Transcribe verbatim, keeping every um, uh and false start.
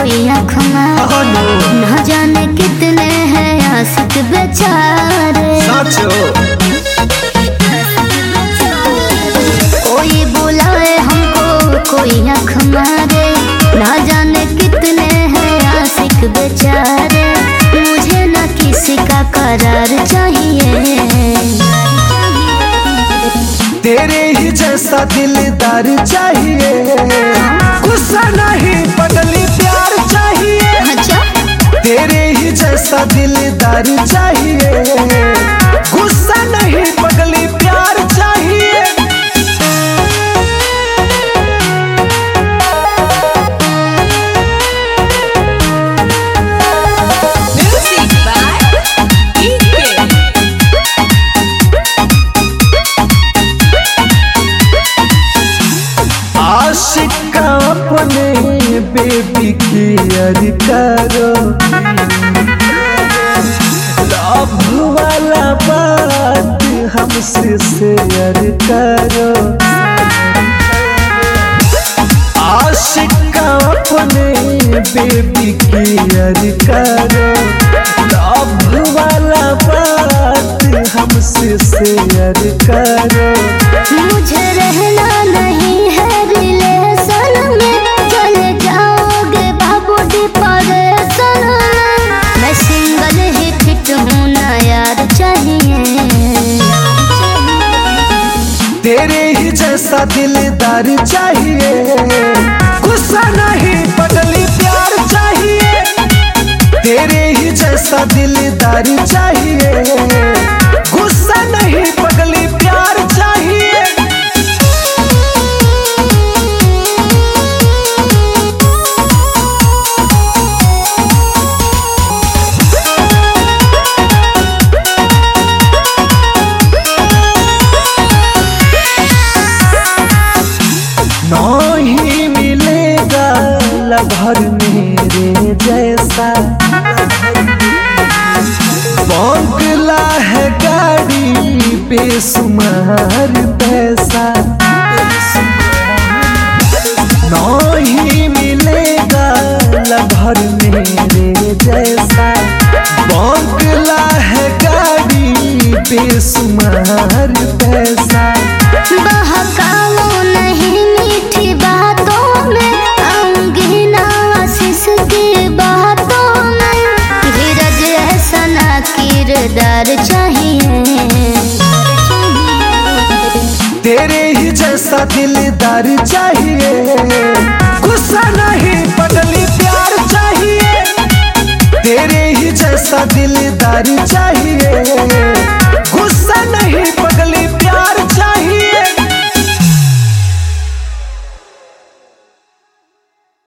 कोई आँख मारे, न जाने कितने हैं आशिक बेचारे। कोई बुलाए हमको कोई आँख मारे, न जाने कितने हैं आशिक बेचारे। मुझे न किसी का करार चाहिए, तेरे ही जैसा दिलदार चाहिए। गुस्सा नहीं पगली प्यार चाहिए। अच्छा? तेरे ही जैसा दिलदार चाहिए। गुस्सा नहीं पगली प्यार चाहिए। आशिक अपने बेबी केयर करो, लव वाला बात हमसे शेयर करो। आशिक अपने बेबी केयर करो, लव वाला बात हमसे शेयर करो। मुझे रहना नहीं है रिलेशन में, चले जाओगे बाबू डिप्रेशन में। मैं सिंगल ही फिट हूँ ना यार चाहिए, तेरे ही जैसा दिलदार चाहिए। गुस्सा नहीं पगली प्यार चाहिए। तेरे ही जैसा दिलदार चाहिए। गुस्सा नहीं पगली प्यार चाहिए। नहीं मिलेगा लभर मेरे जैसा, बंगला है गाड़ी बेशुमार पैसा। नहीं मिलेगा लभर मेरे जैसा, बंगला है गाड़ी बेशुमार पैसा। बहकाओ नहीं मीठी बातों में, आऊंगी ना आशीष की बातों में। धीरज ऐसा ना किरदार चाहिए, तेरे ही जैसा दिलदार चाहिए। गुस्सा नहीं पगली प्यार चाहिए। तेरे ही जैसा दिलदार चाहिए।